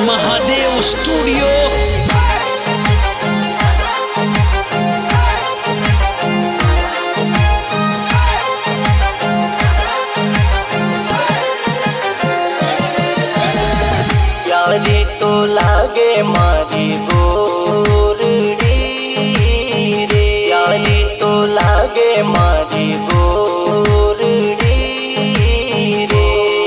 Mahadev studio. प्यारी तो लागे मारी गोरड़ी रे, प्यारी तो लागे मारी गोरड़ी रे,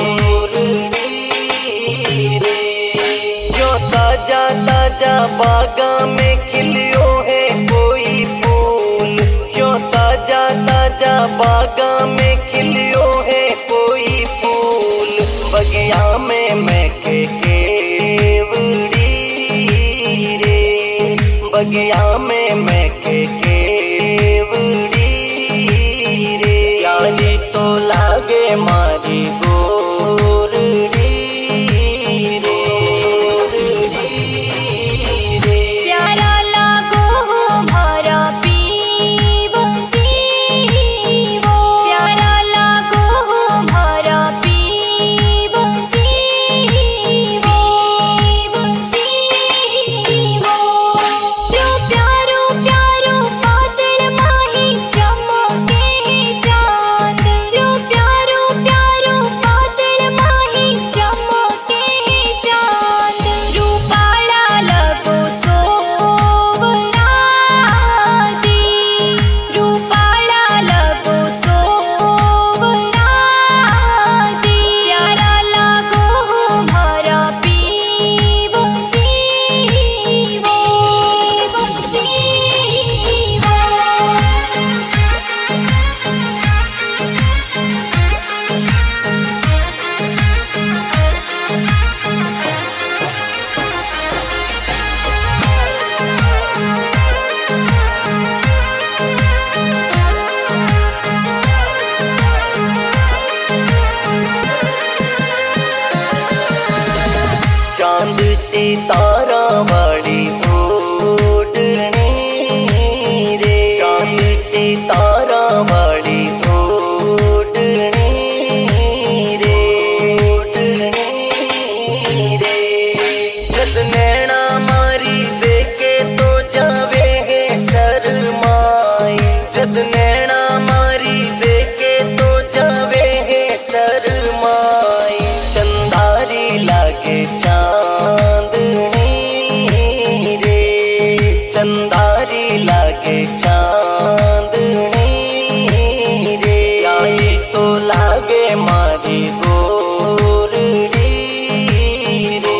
रे। जो ताजा ताजा बागा में खिलियो है कोई फूल, जो ताजा ताजा बागा में खिलियो है कोई फूल, बगिया में महके बगिया में महके केवड़ी रे, प्यारी तो लागे मारी गोरड़ी रे, रे। प्यारा लागो हमारा पीवो जीवो, प्यारा लागो हमारा पीवो जीवो, जीवो। जो प्यारो प्यारो बादल माही चमके चांद, जो प्यारो प्यारो बादल माही चमके चांद, रूपाला लगो सोवरा जी, रूपाला लगो सोवरा जी, प्यारा लागो हमारा पीवो जीवो, जीवो। चांद सितारा वाली ओढ़नी रे, चांद सितारा वाली ओढ़नी रे, ओढ़नी रे। जद नैना मारी देखे तो जावे है शरमाई, जद नैना मारी देखे तो जावे है शरमाई, चंदारी लागे चांदनी रे, चंदारी लागे चांदनी रे, प्यारी तो लागे मारी गोरड़ी रे,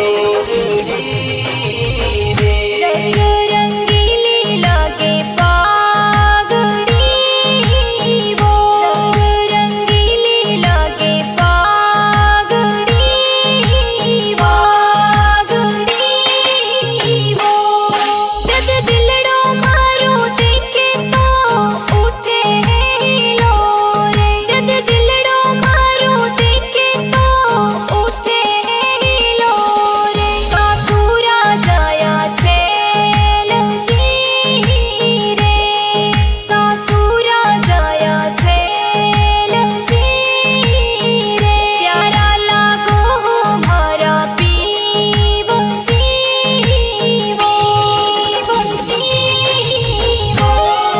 रे। रंग रंगीली लागे पागड़ी वो, रंग रंगीली लागे पागड़ी वो, पागड़ी वो। जद दिलड़ो मारो देखे तो उठे है हिलोरे, जद दिलड़ो मारो देखे तो उठे है हिलोरे, सासुरा जाया छेल जी रे, सासुरा जाया छेल जी रे, प्यारा लागो हमारा पीवो जीवो, जीवो।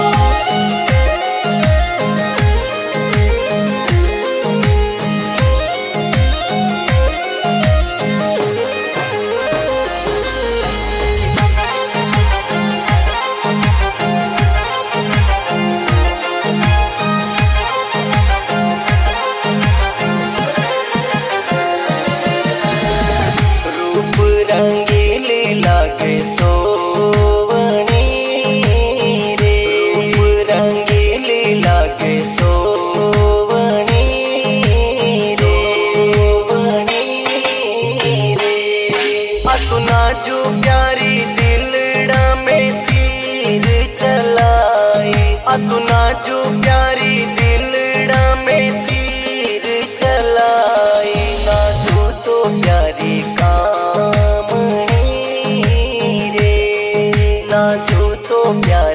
रूप रंगीली लागे सोवनी रे, रूप रंगीली लागे सोवनी रे, सोवनी रे। अतुना जो प्यारी दिलड़ा में तीर चलाई, अतुना जो प्यारी दिलड़ा में तीर चलाई, ना जो तो प्यारी कामनी रे, ना जो तो प्यारी